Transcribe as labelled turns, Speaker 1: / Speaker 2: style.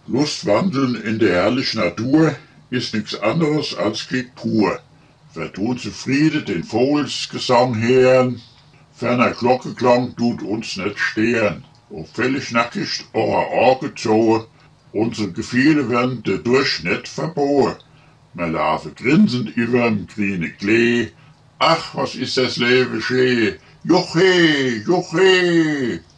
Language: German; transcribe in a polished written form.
Speaker 1: Lustwandeln in der herrlichen Natur ist nichts anderes als Glück pur. Wer tut zufrieden den Vogelsgesang hören, ferner Glockeklang tut uns nicht stehen. Ob völlig nackig eure Augen zu, unsere Gefühle werden dadurch nicht verbohren. Wir laufen grinsend überm grüne Klee. Ach, was ist das Leben schön. Juchhe, juchhe!